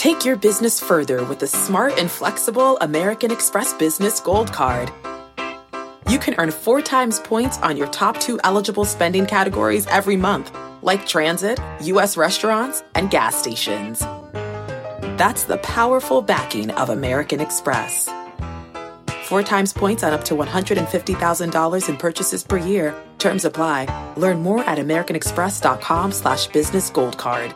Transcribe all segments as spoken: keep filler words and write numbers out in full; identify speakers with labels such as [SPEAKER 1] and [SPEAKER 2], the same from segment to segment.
[SPEAKER 1] Take your business further with the smart and flexible American Express Business Gold Card. You can earn four times points on your top two eligible spending categories every month, like transit, U S restaurants, and gas stations. That's the powerful backing of American Express. Four times points on up to one hundred fifty thousand dollars in purchases per year. Terms apply. Learn more at americanexpress.com slash business gold card.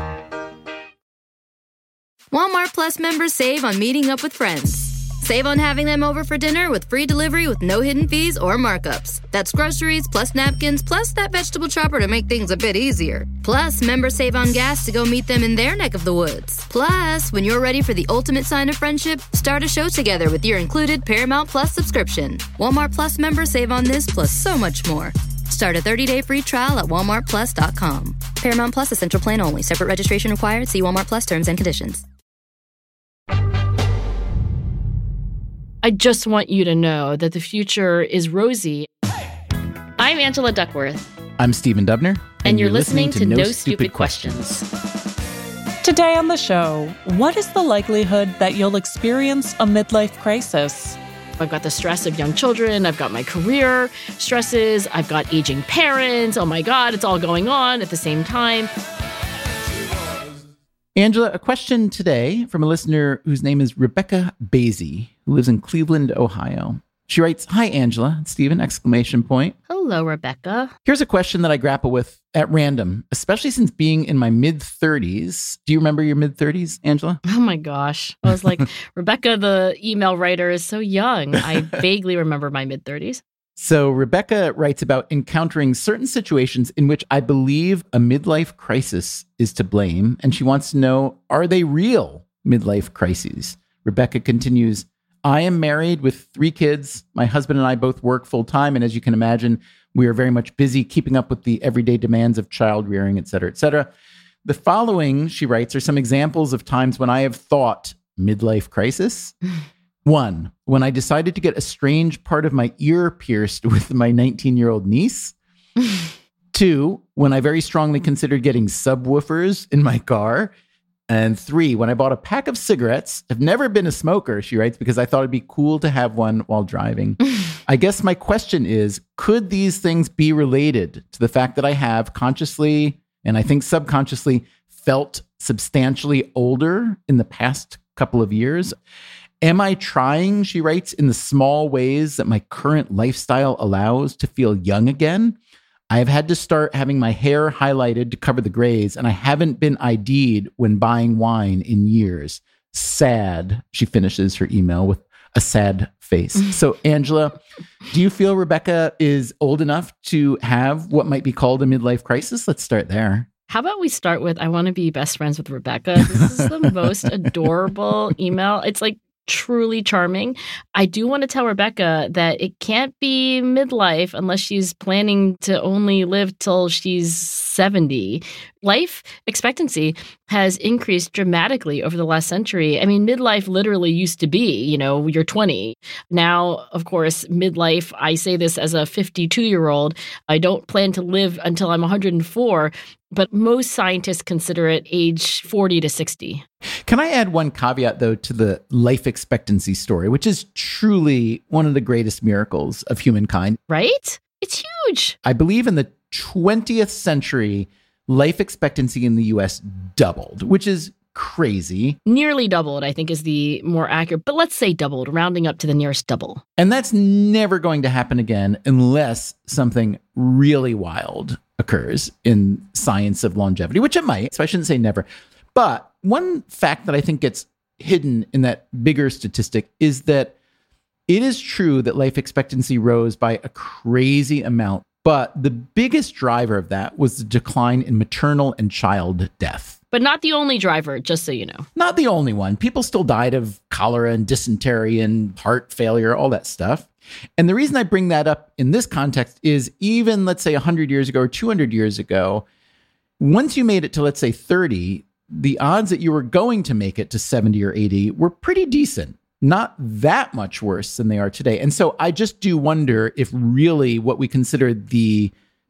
[SPEAKER 2] Walmart Plus members save on meeting up with friends. Save on having them over for dinner with free delivery with no hidden fees or markups. That's groceries, plus napkins, plus that vegetable chopper to make things a bit easier. Plus, members save on gas to go meet them in their neck of the woods. Plus, when you're ready for the ultimate sign of friendship, start a show together with your included Paramount Plus subscription. Walmart Plus members save on this plus so much more. Start a thirty-day free trial at walmart plus dot com. Paramount Plus Essential Plan only. Separate registration required. See Walmart Plus terms and conditions.
[SPEAKER 3] I just want you to know that the future is rosy. I'm Angela Duckworth.
[SPEAKER 4] I'm Stephen Dubner.
[SPEAKER 3] And, and you're, you're listening, listening to, to No, no Stupid, Stupid Questions.
[SPEAKER 5] questions. Today on the show, what is the likelihood that you'll experience a midlife crisis?
[SPEAKER 3] I've got the stress of young children. I've got my career stresses. I've got aging parents. Oh my God, it's all going on at the same time.
[SPEAKER 4] Angela, a question today from a listener whose name is Rebecca Basie, who lives in Cleveland, Ohio. She writes, "Hi, Angela," Stephen, exclamation point.
[SPEAKER 3] Hello, Rebecca.
[SPEAKER 4] Here's a question that I grapple with at random, especially since being in my mid-thirties. Do you remember your mid-thirties, Angela?
[SPEAKER 3] Oh my gosh. I was like, Rebecca, the email writer, is so young. I vaguely remember my mid-thirties.
[SPEAKER 4] So Rebecca writes about encountering certain situations in which I believe a midlife crisis is to blame. And she wants to know, are they real midlife crises? Rebecca continues, "I am married with three kids. My husband and I both work full time. And as you can imagine, we are very much busy keeping up with the everyday demands of child rearing, et cetera, et cetera. The following," she writes, "are some examples of times when I have thought midlife crisis. One, when I decided to get a strange part of my ear pierced with my nineteen-year-old niece. Two, when I very strongly considered getting subwoofers in my car. And three, when I bought a pack of cigarettes. I've never been a smoker," she writes, "because I thought it'd be cool to have one while driving. I guess my question is, could these things be related to the fact that I have consciously, and I think subconsciously, felt substantially older in the past couple of years? Am I trying," she writes, "in the small ways that my current lifestyle allows to feel young again? I have had to start having my hair highlighted to cover the grays, and I haven't been I D'd when buying wine in years. Sad," she finishes her email with a sad face. So, Angela, do you feel Rebecca is old enough to have what might be called a midlife crisis? Let's start there.
[SPEAKER 3] How about we start with, I want to be best friends with Rebecca. This is the most adorable email. It's like truly charming. I do want to tell Rebecca that it can't be midlife unless she's planning to only live till she's seventy. Life expectancy has increased dramatically over the last century. I mean, midlife literally used to be, you know, you're twenty. Now, of course, midlife, I say this as a fifty-two-year-old. I don't plan to live until I'm one hundred four, but most scientists consider it age forty to sixty.
[SPEAKER 4] Can I add one caveat, though, to the life expectancy story, which is truly one of the greatest miracles of humankind?
[SPEAKER 3] Right? It's huge.
[SPEAKER 4] I believe in the twentieth century, life expectancy in the U S doubled, which is crazy.
[SPEAKER 3] Nearly doubled, I think, is the more accurate. But let's say doubled, rounding up to the nearest double.
[SPEAKER 4] And that's never going to happen again unless something really wild occurs in science of longevity, which it might. So I shouldn't say never. But one fact that I think gets hidden in that bigger statistic is that it is true that life expectancy rose by a crazy amount. But the biggest driver of that was the decline in maternal and child death.
[SPEAKER 3] But not the only driver, just so you know.
[SPEAKER 4] Not the only one. People still died of cholera and dysentery and heart failure, all that stuff. And the reason I bring that up in this context is even, let's say, one hundred years ago or two hundred years ago, once you made it to, let's say, thirty, the odds that you were going to make it to seventy or eighty were pretty decent. Not that much worse than they are today. And so I just do wonder if really what we consider the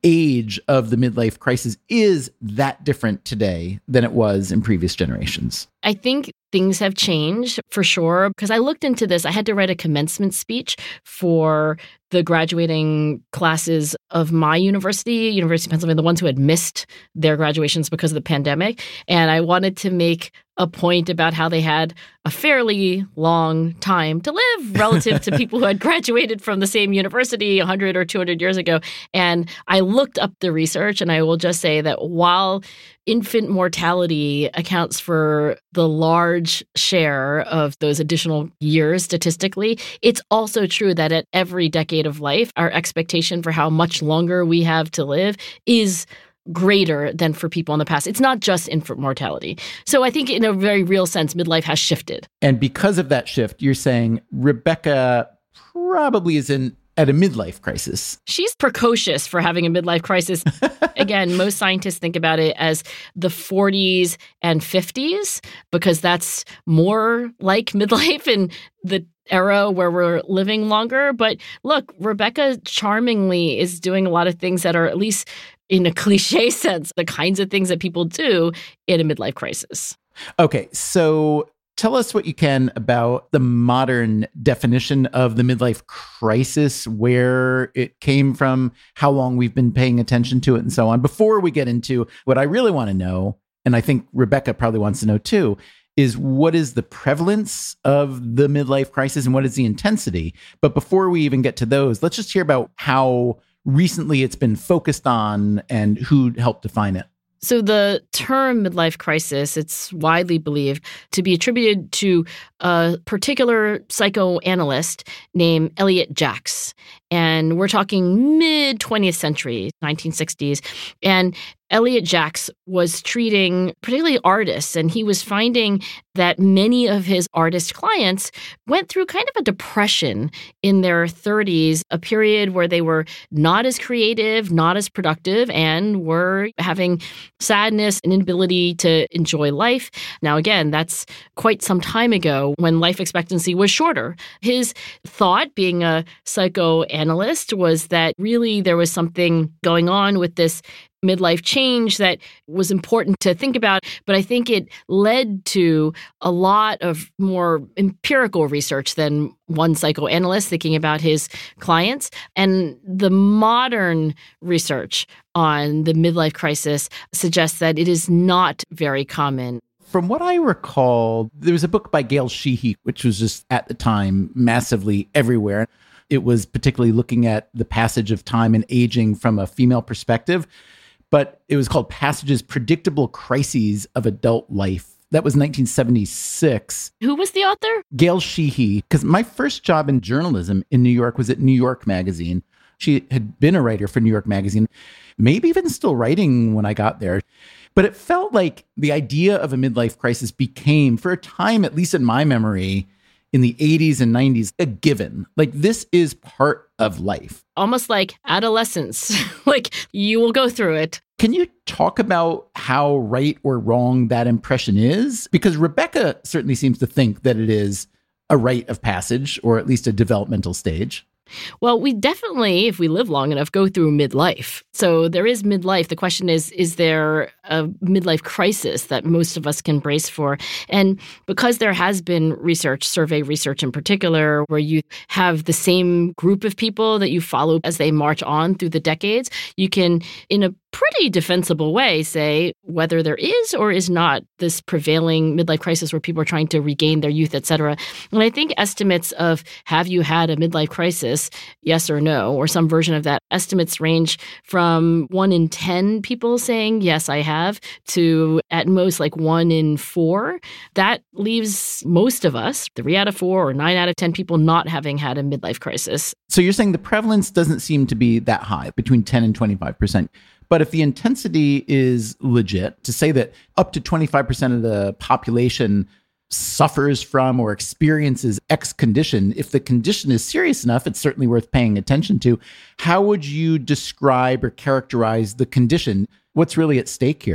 [SPEAKER 4] age of the midlife crisis is that different today than it was in previous generations?
[SPEAKER 3] I think things have changed for sure, because I looked into this. I had to write a commencement speech for the graduating classes of my university, University of Pennsylvania, the ones who had missed their graduations because of the pandemic. And I wanted to make a point about how they had a fairly long time to live relative to people who had graduated from the same university one hundred or two hundred years ago. And I looked up the research, and I will just say that while infant mortality accounts for the large share of those additional years statistically, it's also true that at every decade of life, our expectation for how much longer we have to live is greater than for people in the past. It's not just infant mortality. So I think in a very real sense, midlife has shifted.
[SPEAKER 4] And because of that shift, you're saying Rebecca probably is in at a midlife crisis.
[SPEAKER 3] She's precocious for having a midlife crisis. Again, most scientists think about it as the forties and fifties, because that's more like midlife in the era where we're living longer. But look, Rebecca charmingly is doing a lot of things that are, at least in a cliche sense, the kinds of things that people do in a midlife crisis.
[SPEAKER 4] Okay, so tell us what you can about the modern definition of the midlife crisis, where it came from, how long we've been paying attention to it, and so on. Before we get into what I really want to know, and I think Rebecca probably wants to know too, is what is the prevalence of the midlife crisis and what is the intensity? But before we even get to those, let's just hear about how recently it's been focused on and who helped define it.
[SPEAKER 3] So the term midlife crisis, it's widely believed to be attributed to a particular psychoanalyst named Elliot Jacks. And we're talking mid-twentieth century, nineteen sixties. And Elliot Jacks was treating particularly artists, and he was finding that many of his artist clients went through kind of a depression in their thirties, a period where they were not as creative, not as productive, and were having sadness and inability to enjoy life. Now, again, that's quite some time ago when life expectancy was shorter. His thought, being a psychoanalyst, was that really there was something going on with this midlife change that was important to think about. But I think it led to a lot of more empirical research than one psychoanalyst thinking about his clients. And the modern research on the midlife crisis suggests that it is not very common.
[SPEAKER 4] From what I recall, there was a book by Gail Sheehy, which was just at the time massively everywhere. It was particularly looking at the passage of time and aging from a female perspective. But it was called Passages, Predictable Crises of Adult Life. That was nineteen seventy-six.
[SPEAKER 3] Who was the author?
[SPEAKER 4] Gail Sheehy. Because my first job in journalism in New York was at New York Magazine. She had been a writer for New York Magazine, maybe even still writing when I got there. But it felt like the idea of a midlife crisis became, for a time, at least in my memory, in the eighties and nineties, a given. Like, this is part of life.
[SPEAKER 3] Almost like adolescence. Like, you will go through it.
[SPEAKER 4] Can you talk about how right or wrong that impression is? Because Rebecca certainly seems to think that it is a rite of passage, or at least a developmental stage.
[SPEAKER 3] Well, we definitely, if we live long enough, go through midlife. So there is midlife. The question is, is there a midlife crisis that most of us can brace for? And because there has been research, survey research in particular, where you have the same group of people that you follow as they march on through the decades, you can, in a pretty defensible way, say whether there is or is not this prevailing midlife crisis where people are trying to regain their youth, et cetera. And I think estimates of have you had a midlife crisis, yes or no, or some version of that, estimates range from one in ten people saying, yes, I have, to at most like one in four. That leaves most of us, three out of four or nine out of ten people, not having had a midlife crisis.
[SPEAKER 4] So you're saying the prevalence doesn't seem to be that high, between ten and twenty-five percent. But if the intensity is legit, to say that up to twenty-five percent of the population suffers from or experiences X condition, if the condition is serious enough, it's certainly worth paying attention to. How would you describe or characterize the condition? What's really at stake here?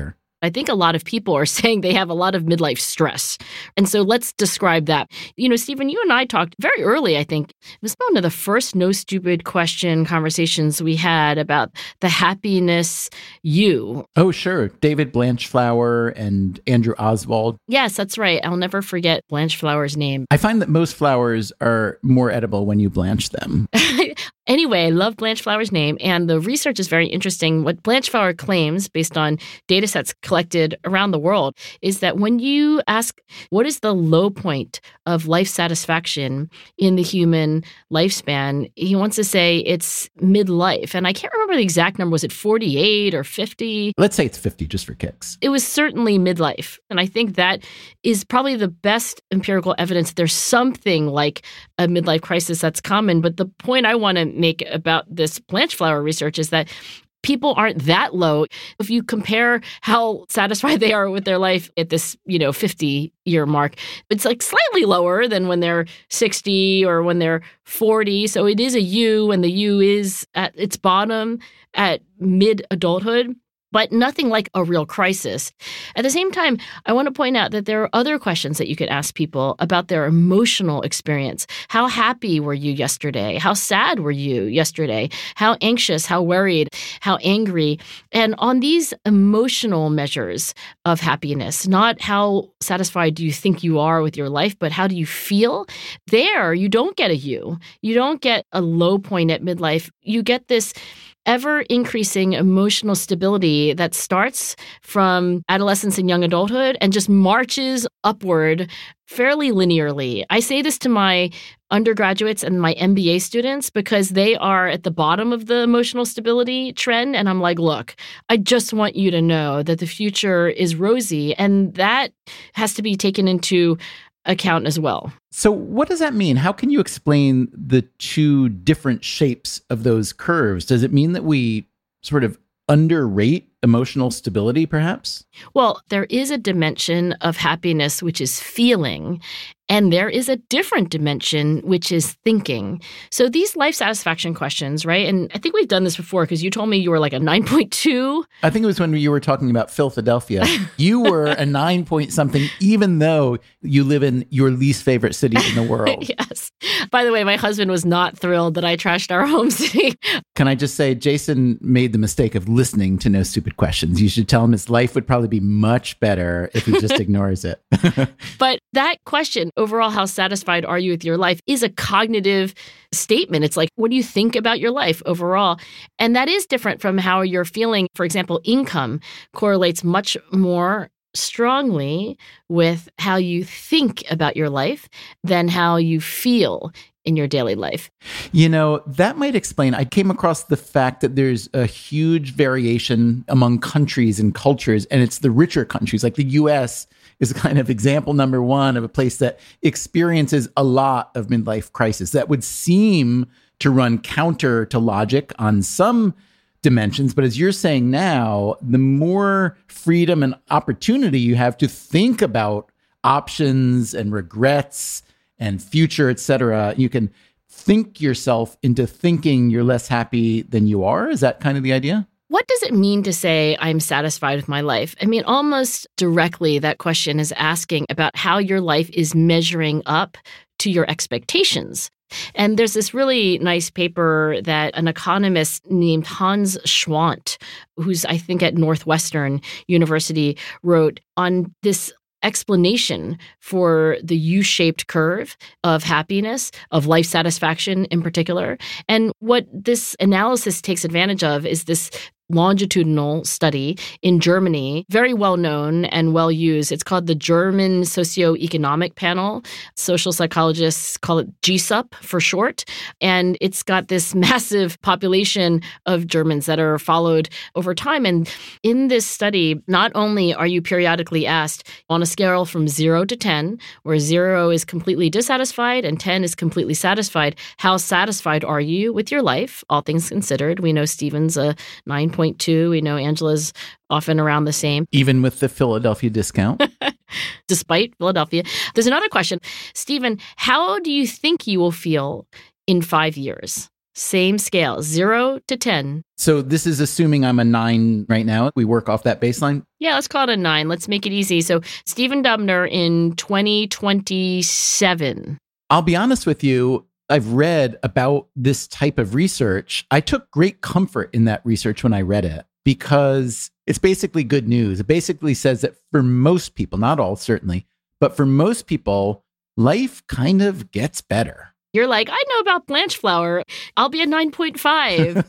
[SPEAKER 3] I think a lot of people are saying they have a lot of midlife stress. And so let's describe that. You know, Stephen, you and I talked very early, I think. It was one of the first No Stupid Question conversations we had about the happiness you.
[SPEAKER 4] Oh, sure. David Blanchflower and Andrew Oswald.
[SPEAKER 3] Yes, that's right. I'll never forget Blanchflower's name.
[SPEAKER 4] I find that most flowers are more edible when you blanch them.
[SPEAKER 3] Anyway, I love Blanchflower's name, and the research is very interesting. What Blanchflower claims, based on data sets collected around the world, is that when you ask what is the low point of life satisfaction in the human lifespan, he wants to say it's midlife. And I can't remember the exact number. Was it forty-eight or fifty?
[SPEAKER 4] Let's say it's fifty just for kicks.
[SPEAKER 3] It was certainly midlife. And I think that is probably the best empirical evidence that there's something like a midlife crisis that's common. But the point I want to make about this Blanchflower research is that people aren't that low. If you compare how satisfied they are with their life at this, you know, fifty-year mark, it's like slightly lower than when they're sixty or when they're forty. So it is a U, and the U is at its bottom at mid-adulthood. But nothing like a real crisis. At the same time, I want to point out that there are other questions that you could ask people about their emotional experience. How happy were you yesterday? How sad were you yesterday? How anxious, how worried, how angry? And on these emotional measures of happiness, not how satisfied do you think you are with your life, but how do you feel? There, you don't get a U. You don't get a low point at midlife. You get this ever-increasing emotional stability that starts from adolescence and young adulthood and just marches upward fairly linearly. I say this to my undergraduates and my M B A students because they are at the bottom of the emotional stability trend. And I'm like, look, I just want you to know that the future is rosy. And that has to be taken into account as well.
[SPEAKER 4] So what does that mean? How can you explain the two different shapes of those curves? Does it mean that we sort of underrate emotional stability, perhaps?
[SPEAKER 3] Well, there is a dimension of happiness, which is feeling, and there is a different dimension, which is thinking. So these life satisfaction questions, right? And I think we've done this before because you told me you were like a nine point two.
[SPEAKER 4] I think it was when you were talking about Philadelphia. You were a nine point something, even though you live in your least favorite city in the world.
[SPEAKER 3] Yes. By the way, my husband was not thrilled that I trashed our home city.
[SPEAKER 4] Can I just say, Jason made the mistake of listening to No Stupid Questions. You should tell him his life would probably be much better if he just ignores it.
[SPEAKER 3] But that question, overall, how satisfied are you with your life, is a cognitive statement. It's like, what do you think about your life overall? And that is different from how you're feeling. For example, income correlates much more strongly with how you think about your life than how you feel in your daily life.
[SPEAKER 4] You know, that might explain. I came across the fact that there's a huge variation among countries and cultures, and it's the richer countries, like the U S is kind of example number one of a place that experiences a lot of midlife crisis. That would seem to run counter to logic on some dimensions. But as you're saying now, the more freedom and opportunity you have to think about options and regrets and future, et cetera, you can think yourself into thinking you're less happy than you are. Is that kind of the idea?
[SPEAKER 3] What does it mean to say I'm satisfied with my life? I mean, almost directly, that question is asking about how your life is measuring up to your expectations. And there's this really nice paper that an economist named Hans Schwant, who's I think at Northwestern University, wrote on this explanation for the U-shaped curve of happiness, of life satisfaction in particular. And what this analysis takes advantage of is this longitudinal study in Germany, very well known and well used. It's called the German Socioeconomic Panel. Social psychologists call it G S U P for short. And it's got this massive population of Germans that are followed over time. And in this study, not only are you periodically asked on a scale from zero to ten, where zero is completely dissatisfied and ten is completely satisfied, how satisfied are you with your life, all things considered? We know Stephen's a nine point two. We know Angela's often around the same.
[SPEAKER 4] Even with the Philadelphia discount.
[SPEAKER 3] Despite Philadelphia. There's another question. Stephen, how do you think you will feel in five years? Same scale, zero to ten.
[SPEAKER 4] So this is assuming I'm a nine right now. We work off that baseline.
[SPEAKER 3] Yeah, let's call it a nine. Let's make it easy. So Stephen Dubner in twenty twenty-seven.
[SPEAKER 4] I'll be honest with you. I've read about this type of research. I took great comfort in that research when I read it because it's basically good news. It basically says that for most people, not all certainly, but for most people, life kind of gets better.
[SPEAKER 3] You're like, I know about Blanchflower. I'll be a nine point five.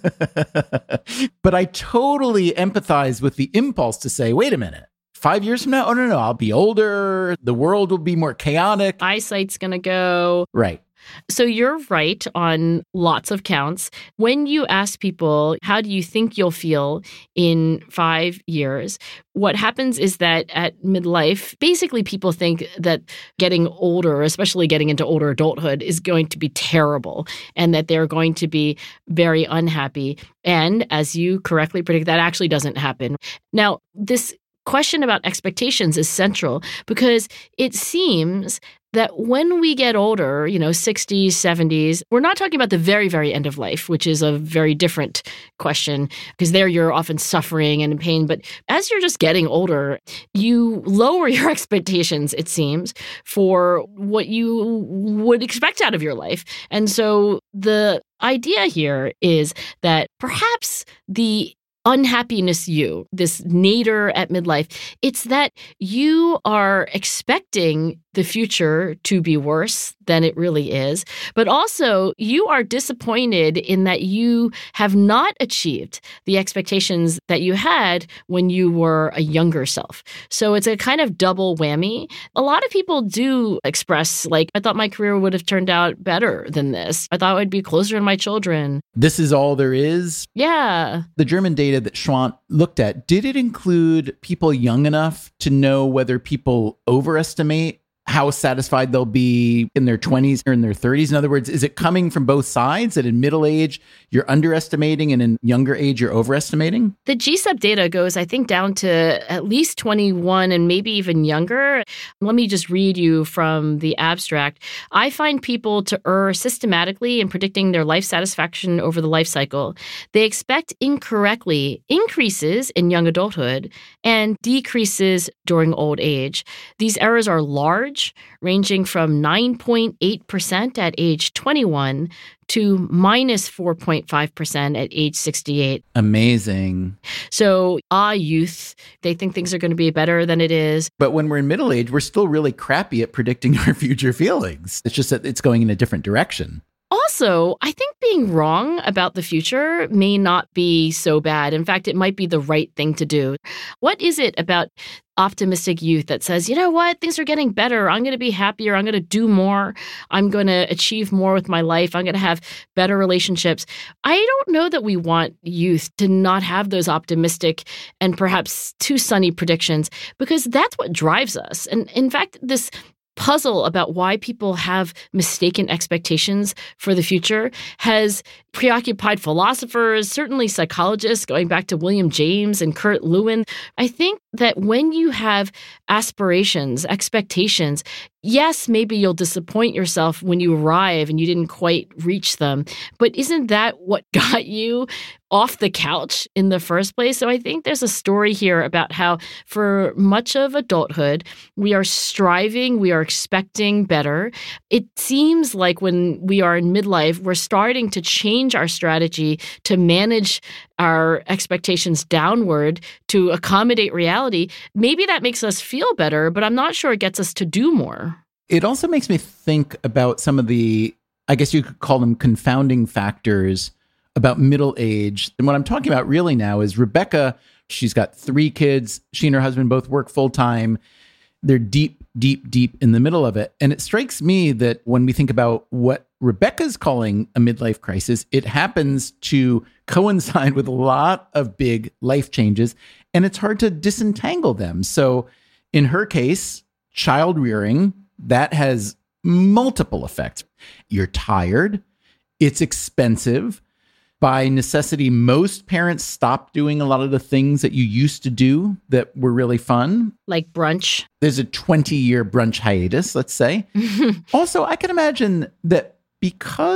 [SPEAKER 4] But I totally empathize with the impulse to say, wait a minute, five years from now? Oh, no, no, I'll be older. The world will be more chaotic.
[SPEAKER 3] Eyesight's going to go.
[SPEAKER 4] Right.
[SPEAKER 3] So you're right on lots of counts. When you ask people, how do you think you'll feel in five years? What happens is that at midlife, basically people think that getting older, especially getting into older adulthood, is going to be terrible and that they're going to be very unhappy. And as you correctly predict, that actually doesn't happen. Now, this question about expectations is central because it seems that when we get older, you know, sixties, seventies, we're not talking about the very, very end of life, which is a very different question because there you're often suffering and in pain. But as you're just getting older, you lower your expectations, it seems, for what you would expect out of your life. And so the idea here is that perhaps the unhappiness you, this nadir at midlife, it's that you are expecting the future to be worse than it really is, but also you are disappointed in that you have not achieved the expectations that you had when you were a younger self. So it's a kind of double whammy. A lot of people do express, like, I thought my career would have turned out better than this. I thought I'd be closer to my children.
[SPEAKER 4] This is all there is?
[SPEAKER 3] Yeah.
[SPEAKER 4] The German data that Schwandt looked at, did it include people young enough to know whether people overestimate how satisfied they'll be in their twenties or in their thirties? In other words, is it coming from both sides, that in middle age, you're underestimating and in younger age, you're overestimating?
[SPEAKER 3] The G S U B data goes, I think, down to at least twenty-one and maybe even younger. Let me just read you from the abstract. I find people to err systematically in predicting their life satisfaction over the life cycle. They expect incorrectly increases in young adulthood and decreases during old age. These errors are large, ranging from nine point eight percent at age twenty-one to minus four point five percent at age sixty-eight.
[SPEAKER 4] Amazing.
[SPEAKER 3] So, ah, youth, they think things are going to be better than it is.
[SPEAKER 4] But when we're in middle age, we're still really crappy at predicting our future feelings. It's just that it's going in a different direction.
[SPEAKER 3] Also, I think being wrong about the future may not be so bad. In fact, it might be the right thing to do. What is it about optimistic youth that says, you know what, things are getting better. I'm going to be happier. I'm going to do more. I'm going to achieve more with my life. I'm going to have better relationships. I don't know that we want youth to not have those optimistic and perhaps too sunny predictions, because that's what drives us. And in fact, this puzzle about why people have mistaken expectations for the future has preoccupied philosophers, certainly psychologists, going back to William James and Kurt Lewin. I think that when you have aspirations, expectations, yes, maybe you'll disappoint yourself when you arrive and you didn't quite reach them. But isn't that what got you off the couch in the first place? So I think there's a story here about how for much of adulthood, we are striving, we are expecting better. It seems like when we are in midlife, we're starting to change our strategy to manage our expectations downward to accommodate reality. Maybe that makes us feel better, but I'm not sure it gets us to do more.
[SPEAKER 4] It also makes me think about some of the, I guess you could call them confounding factors about middle age. And what I'm talking about really now is Rebecca. She's got three kids. She and her husband both work full time. They're deep, deep, deep in the middle of it. And it strikes me that when we think about what Rebecca's calling a midlife crisis, it happens to coincide with a lot of big life changes, and it's hard to disentangle them. So in her case, child rearing, that has multiple effects. You're tired. It's expensive. By necessity, most parents stop doing a lot of the things that you used to do that were really fun.
[SPEAKER 3] Like brunch.
[SPEAKER 4] There's a twenty-year brunch hiatus, let's say. Also, I can imagine that because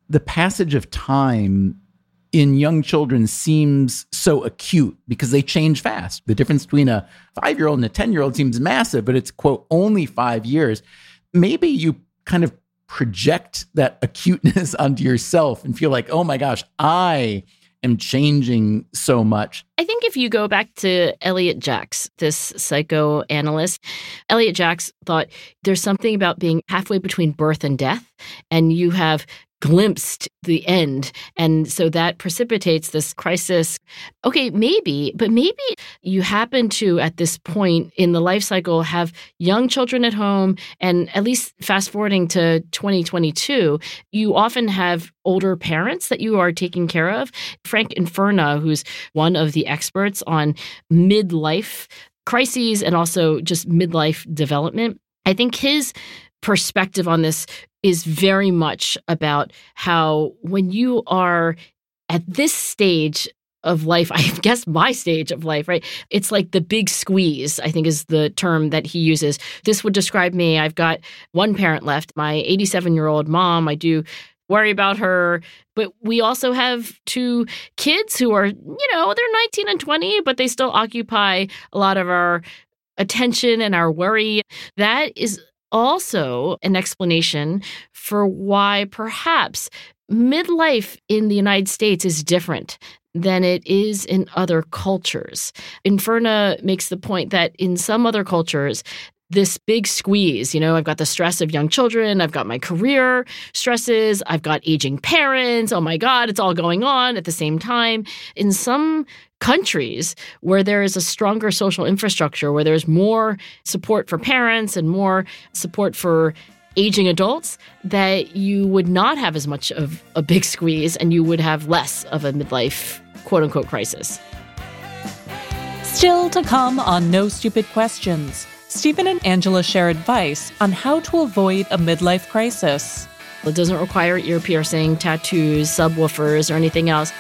[SPEAKER 4] the passage of time in young children seems so acute because they change fast. The difference between a five-year-old and a ten-year-old seems massive, but it's, quote, only five years. Maybe you kind of project that acuteness onto yourself and feel like, oh my gosh, I am changing so much.
[SPEAKER 3] I think if you go back to Elliot Jacks, this psychoanalyst, Elliot Jacks thought there's something about being halfway between birth and death, and you have glimpsed the end. And so that precipitates this crisis. Okay, maybe, but maybe you happen to, at this point in the life cycle, have young children at home, and at least fast forwarding to twenty twenty-two, you often have older parents that you are taking care of. Frank Inferna, who's one of the experts on midlife crises and also just midlife development, I think his perspective on this is very much about how when you are at this stage of life, I guess my stage of life, right? It's like the big squeeze, I think is the term that he uses. This would describe me. I've got one parent left, my eighty-seven-year-old mom. I do worry about her. But we also have two kids who are, you know, they're nineteen and twenty, but they still occupy a lot of our attention and our worry. That is also an explanation for why perhaps midlife in the United States is different than it is in other cultures. Inferna makes the point that in some other cultures, this big squeeze, you know, I've got the stress of young children, I've got my career stresses, I've got aging parents, oh my God, it's all going on at the same time. In some countries where there is a stronger social infrastructure, where there's more support for parents and more support for aging adults, that you would not have as much of a big squeeze and you would have less of a midlife quote-unquote crisis.
[SPEAKER 5] Still to come on No Stupid Questions, Stephen and Angela share advice on how to avoid a midlife crisis.
[SPEAKER 3] It doesn't require ear piercing, tattoos, subwoofers, or anything else.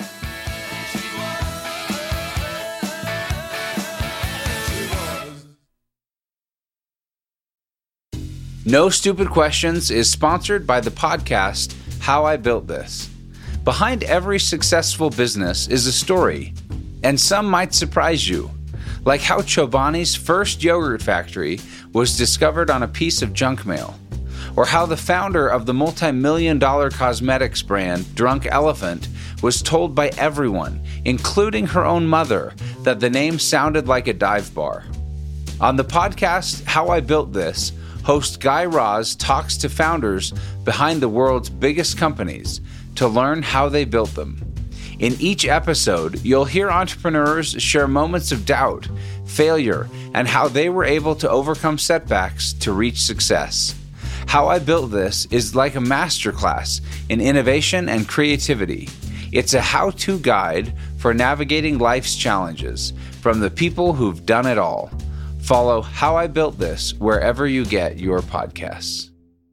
[SPEAKER 6] No Stupid Questions is sponsored by the podcast How I Built This. Behind every successful business is a story, and some might surprise you, like how Chobani's first yogurt factory was discovered on a piece of junk mail, or how the founder of the multi-million dollar cosmetics brand Drunk Elephant was told by everyone, including her own mother, that the name sounded like a dive bar. On the podcast How I Built This, host Guy Raz talks to founders behind the world's biggest companies to learn how they built them. In each episode, you'll hear entrepreneurs share moments of doubt, failure, and how they were able to overcome setbacks to reach success. How I Built This is like a masterclass in innovation and creativity. It's a how-to guide for navigating life's challenges from the people who've done it all. Follow How I Built This wherever you get your podcasts.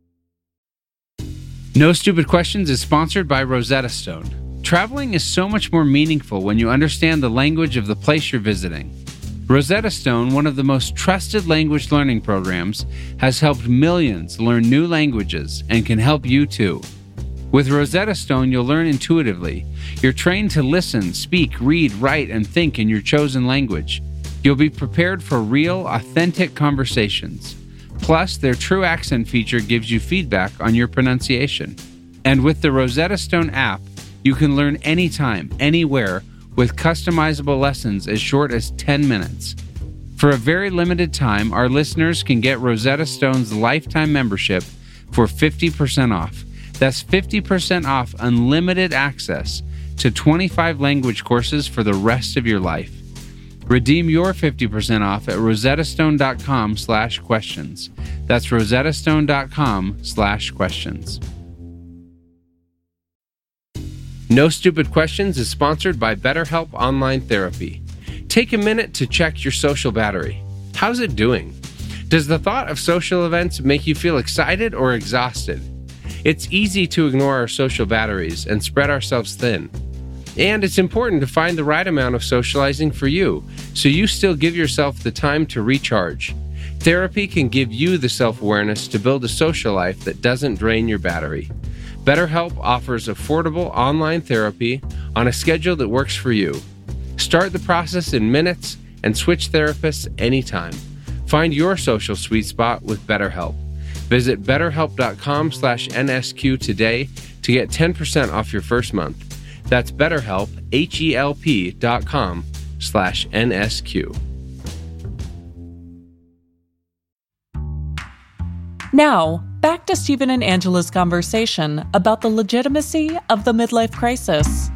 [SPEAKER 6] No Stupid Questions is sponsored by Rosetta Stone. Traveling is so much more meaningful when you understand the language of the place you're visiting. Rosetta Stone, one of the most trusted language learning programs, has helped millions learn new languages and can help you too. With Rosetta Stone, you'll learn intuitively. You're trained to listen, speak, read, write, and think in your chosen language. You'll be prepared for real, authentic conversations. Plus, their True Accent feature gives you feedback on your pronunciation. And with the Rosetta Stone app, you can learn anytime, anywhere, with customizable lessons as short as ten minutes. For a very limited time, our listeners can get Rosetta Stone's lifetime membership for fifty percent off. That's fifty percent off unlimited access to twenty-five language courses for the rest of your life. Redeem your fifty percent off at rosettastone.com slash questions. That's rosettastone.com slash questions. No Stupid Questions is sponsored by BetterHelp Online Therapy. Take a minute to check your social battery. How's it doing? Does the thought of social events make you feel excited or exhausted? It's easy to ignore our social batteries and spread ourselves thin. And it's important to find the right amount of socializing for you, so you still give yourself the time to recharge. Therapy can give you the self-awareness to build a social life that doesn't drain your battery.
[SPEAKER 7] BetterHelp offers affordable online therapy on a schedule that works for you. Start the process in minutes and switch therapists anytime. Find your social sweet spot with BetterHelp. Visit betterhelp.com slash NSQ today to get ten percent off your first month. That's BetterHelp, H-E-L-P dot com slash NSQ.
[SPEAKER 5] Now, back to Stephen and Angela's conversation about the legitimacy of the midlife crisis.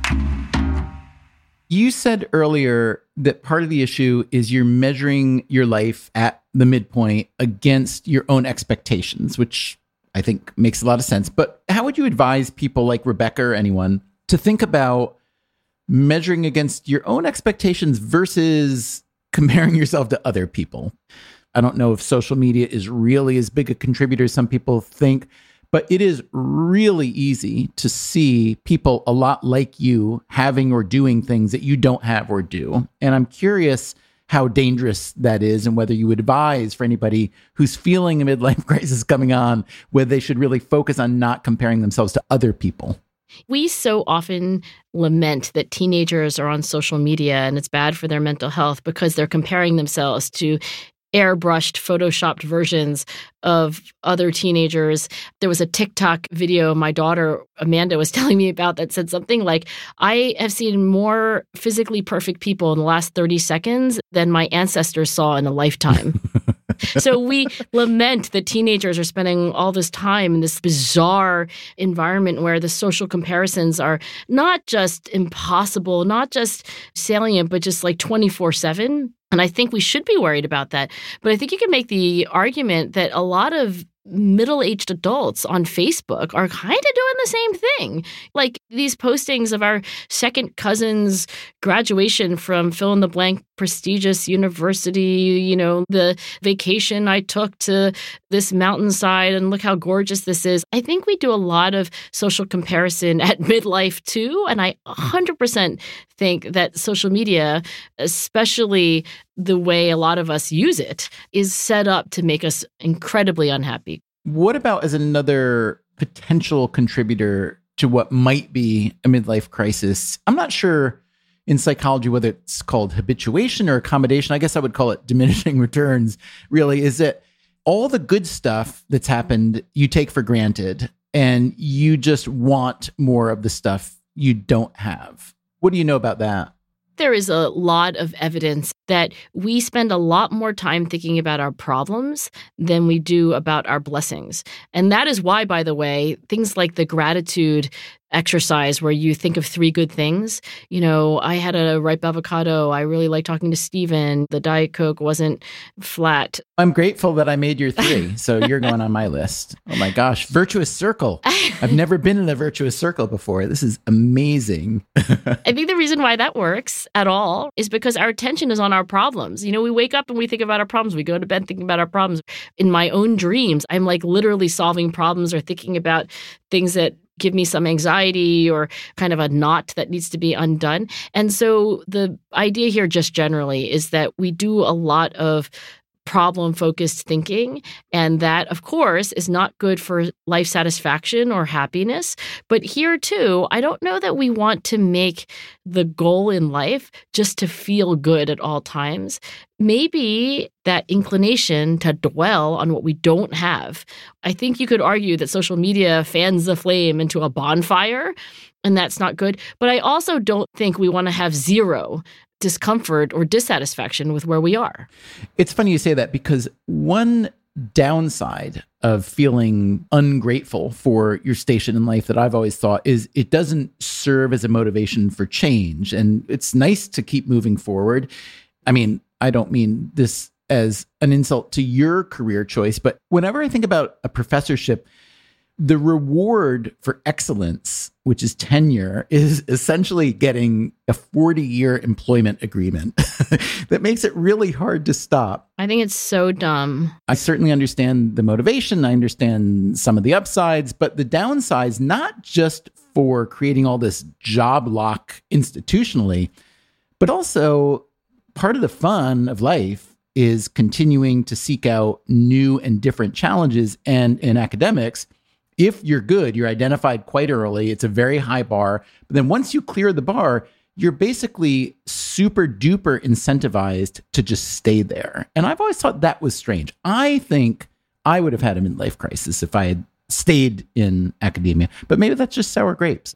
[SPEAKER 4] You said earlier that part of the issue is you're measuring your life at the midpoint against your own expectations, which I think makes a lot of sense. But how would you advise people like Rebecca or anyone to think about measuring against your own expectations versus comparing yourself to other people? I don't know if social media is really as big a contributor as some people think, but it is really easy to see people a lot like you having or doing things that you don't have or do. And I'm curious how dangerous that is and whether you would advise for anybody who's feeling a midlife crisis coming on, whether they should really focus on not comparing themselves to other people.
[SPEAKER 3] We so often lament that teenagers are on social media and it's bad for their mental health because they're comparing themselves to airbrushed, photoshopped versions of other teenagers. There was a TikTok video my daughter, Amanda, was telling me about that said something like, I have seen more physically perfect people in the last thirty seconds than my ancestors saw in a lifetime. So we lament that teenagers are spending all this time in this bizarre environment where the social comparisons are not just impossible, not just salient, but just like twenty-four seven. And I think we should be worried about that. But I think you can make the argument that a lot of middle-aged adults on Facebook are kind of doing the same thing. Like these postings of our second cousin's graduation from fill-in-the-blank prestigious university, you know, the vacation I took to this mountainside and look how gorgeous this is. I think we do a lot of social comparison at midlife too. And I one hundred percent think that social media, especially the way a lot of us use it, is set up to make us incredibly unhappy.
[SPEAKER 4] What about as another potential contributor to what might be a midlife crisis? I'm not sure in psychology whether it's called habituation or accommodation. I guess I would call it diminishing returns, really. Is that all the good stuff that's happened you take for granted and you just want more of the stuff you don't have? What do you know about that?
[SPEAKER 3] There is a lot of evidence that we spend a lot more time thinking about our problems than we do about our blessings. And that is why, by the way, things like the gratitude exercise where you think of three good things. You know, I had a ripe avocado. I really like talking to Stephen. The Diet Coke wasn't flat.
[SPEAKER 4] I'm grateful that I made your three. So you're going on my list. Oh my gosh. Virtuous circle. I've never been in a virtuous circle before. This is amazing.
[SPEAKER 3] I think the reason why that works at all is because our attention is on our problems. You know, we wake up and we think about our problems. We go to bed thinking about our problems. In my own dreams, I'm like literally solving problems or thinking about things that give me some anxiety or kind of a knot that needs to be undone. And so the idea here just generally is that we do a lot of problem-focused thinking. And that, of course, is not good for life satisfaction or happiness. But here, too, I don't know that we want to make the goal in life just to feel good at all times. Maybe that inclination to dwell on what we don't have. I think you could argue that social media fans the flame into a bonfire, and that's not good. But I also don't think we want to have zero discomfort or dissatisfaction with where we are.
[SPEAKER 4] It's funny you say that because one downside of feeling ungrateful for your station in life that I've always thought is it doesn't serve as a motivation for change. And it's nice to keep moving forward. I mean, I don't mean this as an insult to your career choice, but whenever I think about a professorship, the reward for excellence, which is tenure, is essentially getting a forty-year employment agreement that makes it really hard to stop.
[SPEAKER 3] I think it's so dumb.
[SPEAKER 4] I certainly understand the motivation. I understand some of the upsides, but the downsides, not just for creating all this job lock institutionally, but also part of the fun of life is continuing to seek out new and different challenges. And in academics, if you're good, you're identified quite early. It's a very high bar. But then once you clear the bar, you're basically super duper incentivized to just stay there. And I've always thought that was strange. I think I would have had a midlife crisis if I had stayed in academia, but maybe that's just sour grapes.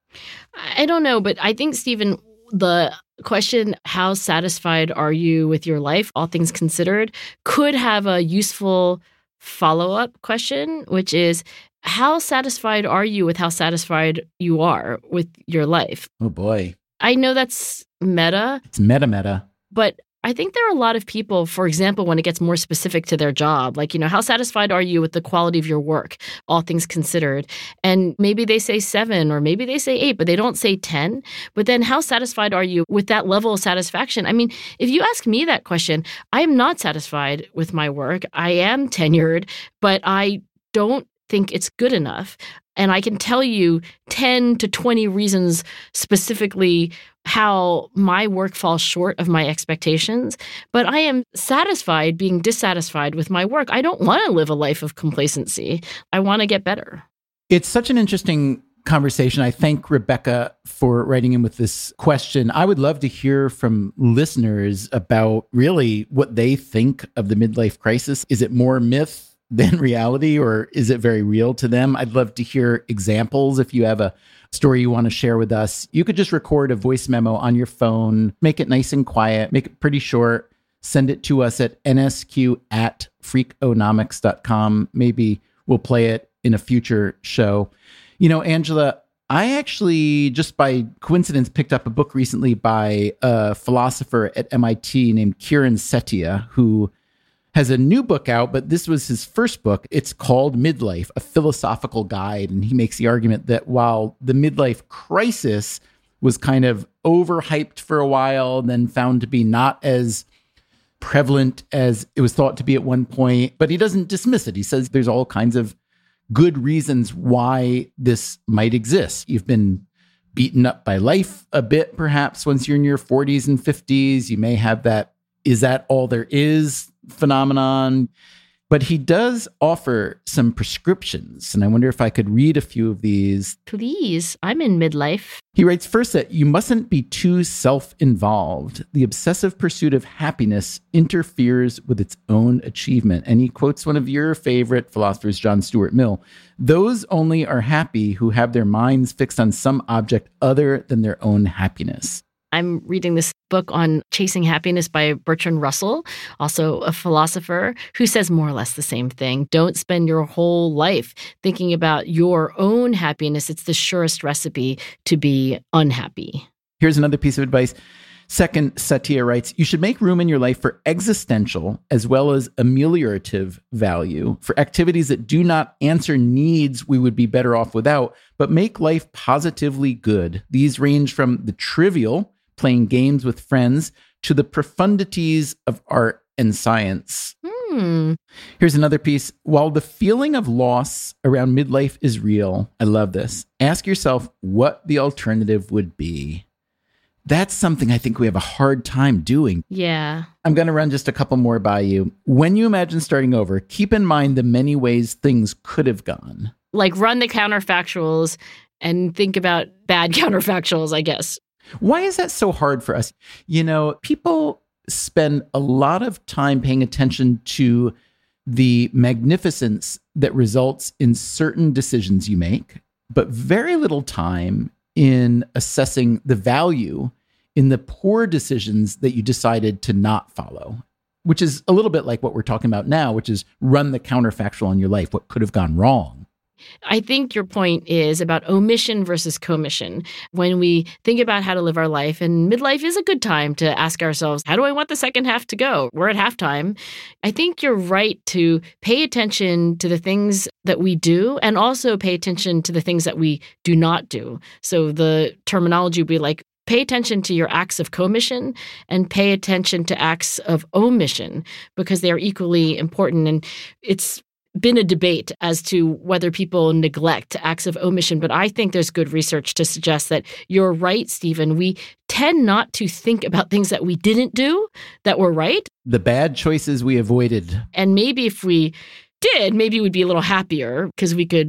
[SPEAKER 3] I don't know, but I think, Stephen, the question, how satisfied are you with your life, all things considered, could have a useful follow-up question, which is, how satisfied are you with how satisfied you are with your life?
[SPEAKER 4] Oh, boy.
[SPEAKER 3] I know that's meta.
[SPEAKER 4] It's meta-meta.
[SPEAKER 3] But I think there are a lot of people, for example, when it gets more specific to their job, like, you know, how satisfied are you with the quality of your work, all things considered? And maybe they say seven or maybe they say eight, but they don't say ten. But then how satisfied are you with that level of satisfaction? I mean, if you ask me that question, I am not satisfied with my work. I am tenured, but I don't think it's good enough. And I can tell you ten to twenty reasons specifically how my work falls short of my expectations, but I am satisfied being dissatisfied with my work. I don't want to live a life of complacency. I want to get better.
[SPEAKER 4] It's such an interesting conversation. I thank Rebecca for writing in with this question. I would love to hear from listeners about really what they think of the midlife crisis. Is it more myth than reality, or is it very real to them? I'd love to hear examples. If you have a story you want to share with us, you could just record a voice memo on your phone, make it nice and quiet, make it pretty short, send it to us at N S Q at freakonomics dot com. Maybe we'll play it in a future show. You know, Angela, I actually, just by coincidence, picked up a book recently by a philosopher at M I T named Kiran Setia, who has a new book out, but this was his first book. It's called Midlife, A Philosophical Guide. And he makes the argument that while the midlife crisis was kind of overhyped for a while, then found to be not as prevalent as it was thought to be at one point, but he doesn't dismiss it. He says there's all kinds of good reasons why this might exist. You've been beaten up by life a bit, perhaps, once you're in your forties and fifties. You may have that, is that all there is phenomenon. But he does offer some prescriptions, and I wonder if I could read a few of these.
[SPEAKER 3] Please, I'm in midlife.
[SPEAKER 4] He writes first that you mustn't be too self-involved. The obsessive pursuit of happiness interferes with its own achievement. And he quotes one of your favorite philosophers, John Stuart Mill. Those only are happy who have their minds fixed on some object other than their own happiness.
[SPEAKER 3] I'm reading this book on chasing happiness by Bertrand Russell, also a philosopher, who says more or less the same thing. Don't spend your whole life thinking about your own happiness. It's the surest recipe to be unhappy.
[SPEAKER 4] Here's another piece of advice. Second, Satya writes, you should make room in your life for existential as well as ameliorative value, for activities that do not answer needs we would be better off without, but make life positively good. These range from the trivial, playing games with friends, to the profundities of art and science.
[SPEAKER 3] Hmm.
[SPEAKER 4] Here's another piece. While the feeling of loss around midlife is real, I love this, ask yourself what the alternative would be. That's something I think we have a hard time doing.
[SPEAKER 3] Yeah.
[SPEAKER 4] I'm going to run just a couple more by you. When you imagine starting over, keep in mind the many ways things could have gone.
[SPEAKER 3] Like run the counterfactuals and think about bad counterfactuals, I guess.
[SPEAKER 4] Why is that so hard for us? You know, people spend a lot of time paying attention to the magnificence that results in certain decisions you make, but very little time in assessing the value in the poor decisions that you decided to not follow, which is a little bit like what we're talking about now, which is run the counterfactual in your life. What could have gone wrong?
[SPEAKER 3] I think your point is about omission versus commission. When we think about how to live our life, and midlife is a good time to ask ourselves, how do I want the second half to go? We're at halftime. I think you're right to pay attention to the things that we do and also pay attention to the things that we do not do. So the terminology would be like, pay attention to your acts of commission and pay attention to acts of omission, because they are equally important. And it's been a debate as to whether people neglect acts of omission, but I think there's good research to suggest that you're right, Stephen. We tend not to think about things that we didn't do that were right.
[SPEAKER 4] The bad choices we avoided.
[SPEAKER 3] And maybe if we did, maybe we'd be a little happier because we could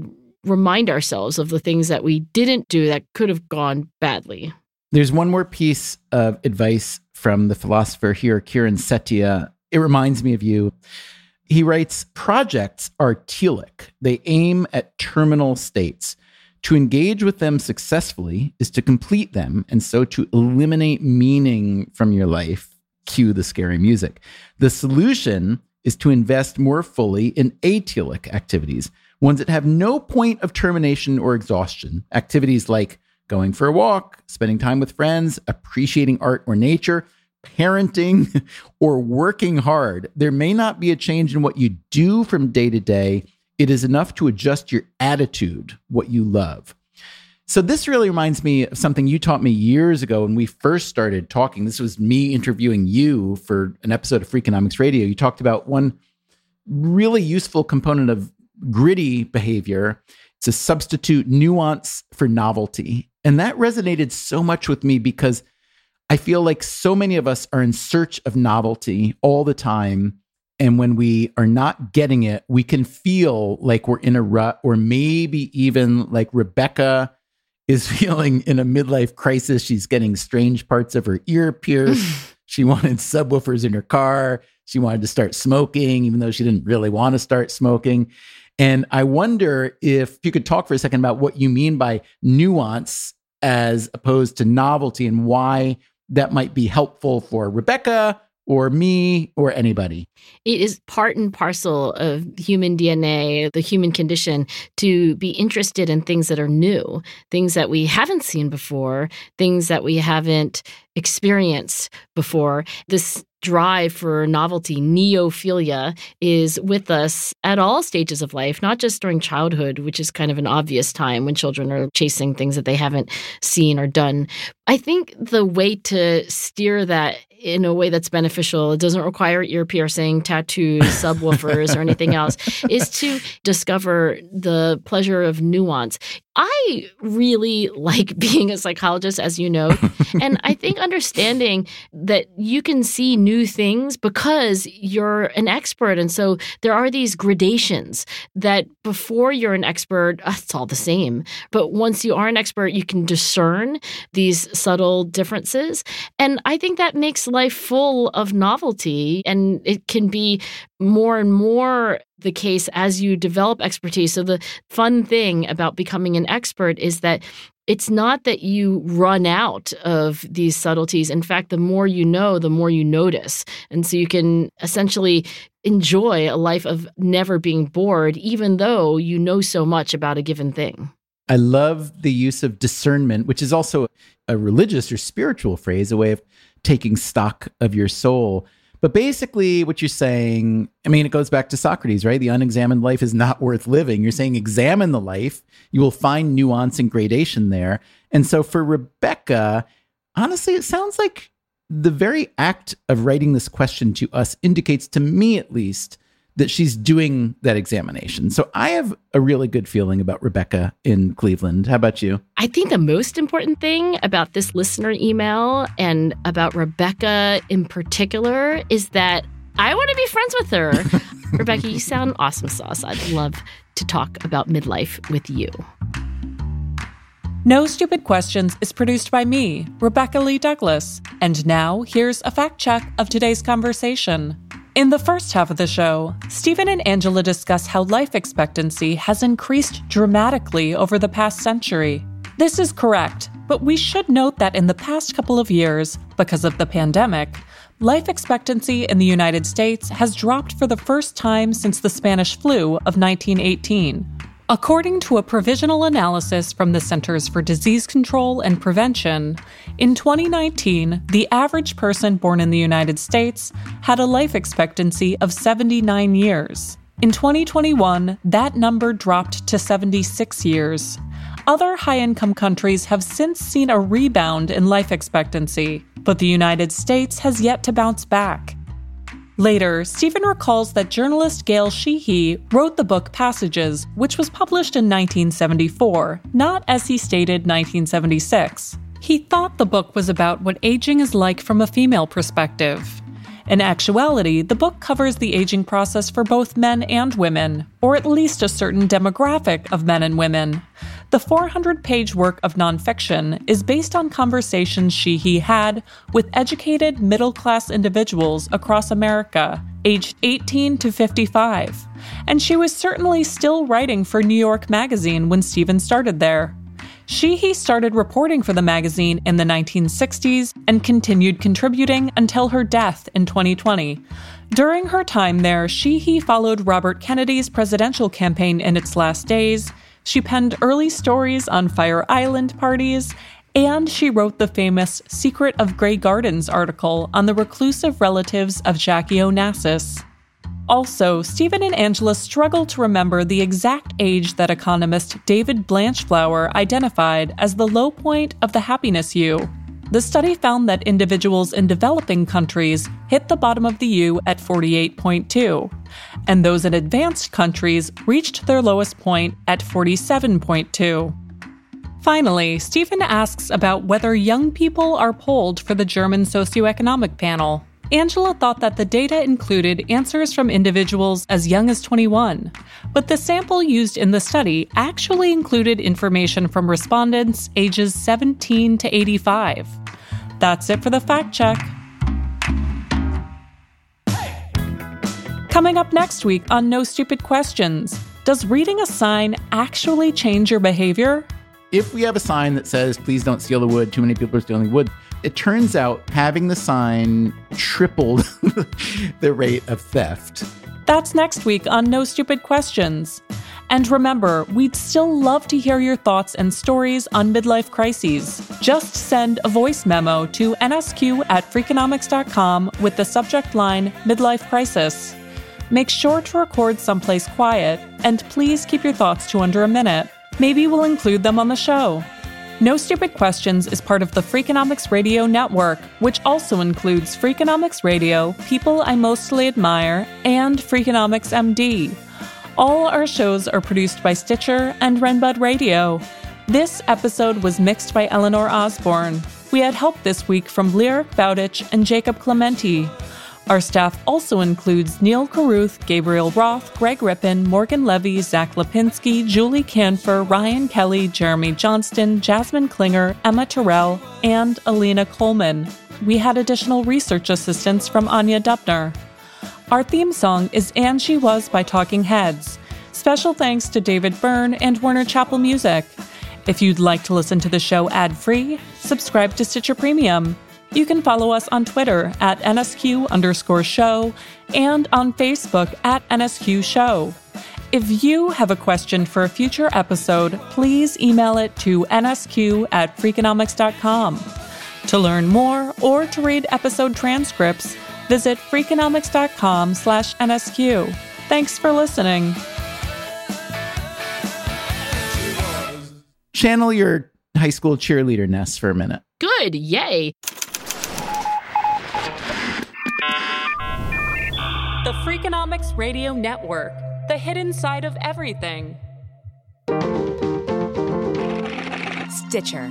[SPEAKER 3] remind ourselves of the things that we didn't do that could have gone badly.
[SPEAKER 4] There's one more piece of advice from the philosopher here, Kiran Setia. It reminds me of you. He writes, projects are telic. They aim at terminal states. To engage with them successfully is to complete them, and so to eliminate meaning from your life. Cue the scary music. The solution is to invest more fully in atelic activities, ones that have no point of termination or exhaustion. Activities like going for a walk, spending time with friends, appreciating art or nature, parenting, or working hard. There may not be a change in what you do from day to day. It is enough to adjust your attitude, what you love. So this really reminds me of something you taught me years ago when we first started talking. This was me interviewing you for an episode of Freakonomics Radio. You talked about one really useful component of gritty behavior. It's a substitute nuance for novelty. And that resonated so much with me because I feel like so many of us are in search of novelty all the time. And when we are not getting it, we can feel like we're in a rut, or maybe even like Rebecca is feeling in a midlife crisis. She's getting strange parts of her ear pierced. She wanted subwoofers in her car. She wanted to start smoking, even though she didn't really want to start smoking. And I wonder if you could talk for a second about what you mean by nuance as opposed to novelty, and why that might be helpful for Rebecca or me or anybody.
[SPEAKER 3] It is part and parcel of human D N A, the human condition, to be interested in things that are new, things that we haven't seen before, things that we haven't experienced before. This drive for novelty, neophilia, is with us at all stages of life, not just during childhood, which is kind of an obvious time when children are chasing things that they haven't seen or done. I think the way to steer that in a way that's beneficial, it doesn't require ear piercing, tattoos, subwoofers, or anything else, is to discover the pleasure of nuance. I really like being a psychologist, as you know, and I think understanding that you can see new things because you're an expert. And so there are these gradations that before you're an expert, it's all the same. But once you are an expert, you can discern these subtle differences. And I think that makes life full of novelty, and it can be more and more the case as you develop expertise. So the fun thing about becoming an expert is that it's not that you run out of these subtleties. In fact, the more you know, the more you notice. And so you can essentially enjoy a life of never being bored, even though you know so much about a given thing.
[SPEAKER 4] I love the use of discernment, which is also a religious or spiritual phrase, a way of taking stock of your soul. But basically what you're saying, I mean, it goes back to Socrates, right? The unexamined life is not worth living. You're saying examine the life. You will find nuance and gradation there. And so for Rebecca, honestly, it sounds like the very act of writing this question to us indicates, to me at least, that she's doing that examination. So I have a really good feeling about Rebecca in Cleveland. How about you?
[SPEAKER 3] I think the most important thing about this listener email and about Rebecca in particular is that I want to be friends with her. Rebecca, you sound awesome sauce. I'd love to talk about midlife with you.
[SPEAKER 5] No Stupid Questions is produced by me, Rebecca Lee Douglas. And now here's a fact check of today's conversation. In the first half of the show, Stephen and Angela discuss how life expectancy has increased dramatically over the past century. This is correct, but we should note that in the past couple of years, because of the pandemic, life expectancy in the United States has dropped for the first time since the Spanish flu of nineteen eighteen. According to a provisional analysis from the Centers for Disease Control and Prevention, in twenty nineteen, the average person born in the United States had a life expectancy of seventy-nine years. In twenty twenty-one, that number dropped to seventy-six years. Other high-income countries have since seen a rebound in life expectancy, but the United States has yet to bounce back. Later, Stephen recalls that journalist Gail Sheehy wrote the book Passages, which was published in nineteen seventy-four, not, as he stated, nineteen seventy-six. He thought the book was about what aging is like from a female perspective. In actuality, the book covers the aging process for both men and women, or at least a certain demographic of men and women. The four hundred page work of nonfiction is based on conversations she-he had with educated middle-class individuals across America, aged eighteen to fifty-five. And she was certainly still writing for New York Magazine when Stephen started there. She-he started reporting for the magazine in the nineteen sixties and continued contributing until her death in twenty twenty. During her time there, she-he followed Robert Kennedy's presidential campaign in its last days. She penned early stories on Fire Island parties, and she wrote the famous Secret of Grey Gardens article on the reclusive relatives of Jackie Onassis. Also, Stephen and Angela struggle to remember the exact age that economist David Blanchflower identified as the low point of the happiness U. The study found that individuals in developing countries hit the bottom of the U at forty-eight point two, and those in advanced countries reached their lowest point at forty-seven point two. Finally, Stephen asks about whether young people are polled for the German socioeconomic panel. Angela thought that the data included answers from individuals as young as twenty-one, but the sample used in the study actually included information from respondents ages seventeen to eighty-five. That's it for the fact check. Coming up next week on No Stupid Questions, does reading a sign actually change your behavior?
[SPEAKER 4] If we have a sign that says, please don't steal the wood, too many people are stealing wood, it turns out having the sign tripled the rate of theft.
[SPEAKER 5] That's next week on No Stupid Questions. And remember, we'd still love to hear your thoughts and stories on midlife crises. Just send a voice memo to N S Q at Freakonomics dot com with the subject line Midlife Crisis. Make sure to record someplace quiet, and please keep your thoughts to under a minute. Maybe we'll include them on the show. No Stupid Questions is part of the Freakonomics Radio Network, which also includes Freakonomics Radio, People I Mostly Admire, and Freakonomics M D. All our shows are produced by Stitcher and Renbud Radio. This episode was mixed by Eleanor Osborne. We had help this week from Lyric Bowditch and Jacob Clementi. Our staff also includes Neil Carruth, Gabriel Roth, Greg Rippin, Morgan Levy, Zach Lipinski, Julie Canfer, Ryan Kelly, Jeremy Johnston, Jasmine Klinger, Emma Terrell, and Alina Coleman. We had additional research assistance from Anya Dubner. Our theme song is And She Was by Talking Heads. Special thanks to David Byrne and Warner Chappell Music. If you'd like to listen to the show ad-free, subscribe to Stitcher Premium. You can follow us on Twitter at N S Q underscore show and on Facebook at N S Q show. If you have a question for a future episode, please email it to N S Q at Freakonomics dot com. To learn more or to read episode transcripts, visit Freakonomics dot com slash N S Q. Thanks for listening.
[SPEAKER 4] Channel your high school cheerleader ness for a minute.
[SPEAKER 3] Good, yay.
[SPEAKER 5] The Freakonomics Radio Network, the hidden side of everything.
[SPEAKER 8] Stitcher.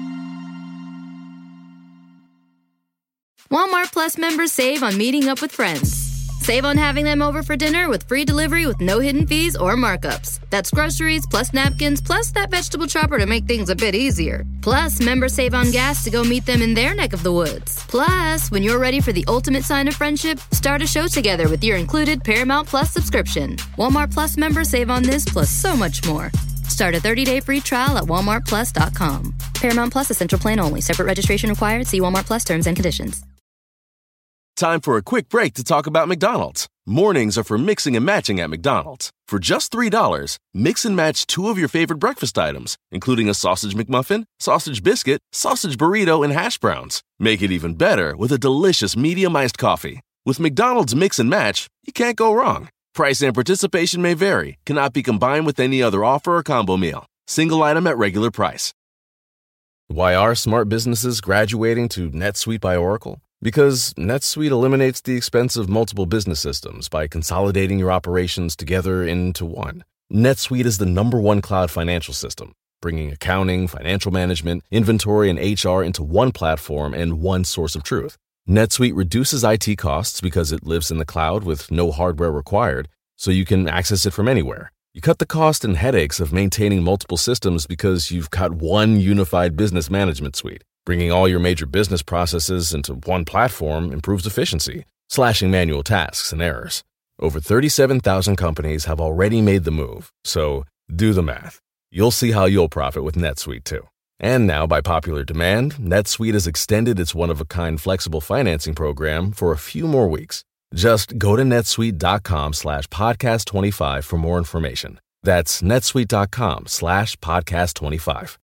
[SPEAKER 2] Walmart Plus members save on meeting up with friends. Save on having them over for dinner with free delivery with no hidden fees or markups. That's groceries plus napkins plus that vegetable chopper to make things a bit easier. Plus, members save on gas to go meet them in their neck of the woods. Plus, when you're ready for the ultimate sign of friendship, start a show together with your included Paramount Plus subscription. Walmart Plus members save on this plus so much more. Start a thirty-day free trial at walmart plus dot com. Paramount Plus Essential Plan only. Separate registration required. See Walmart Plus terms and conditions.
[SPEAKER 9] Time for a quick break to talk about McDonald's. Mornings are for mixing and matching at McDonald's. For just three dollars, mix and match two of your favorite breakfast items, including a sausage McMuffin, sausage biscuit, sausage burrito, and hash browns. Make it even better with a delicious medium iced coffee. With McDonald's Mix and Match, you can't go wrong. Price and participation may vary, cannot be combined with any other offer or combo meal. Single item at regular price. Why are smart businesses graduating to NetSuite by Oracle? Because NetSuite eliminates the expense of multiple business systems by consolidating your operations together into one. NetSuite is the number one cloud financial system, bringing accounting, financial management, inventory, and H R into one platform and one source of truth. NetSuite reduces I T costs because it lives in the cloud with no hardware required, so you can access it from anywhere. You cut the cost and headaches of maintaining multiple systems because you've got one unified business management suite. Bringing all your major business processes into one platform improves efficiency, slashing manual tasks and errors. Over thirty-seven thousand companies have already made the move, so do the math. You'll see how you'll profit with NetSuite too. And now, by popular demand, NetSuite has extended its one-of-a-kind flexible financing program for a few more weeks. Just go to netsuite.com slash podcast25 for more information. That's netsuite.com slash podcast25.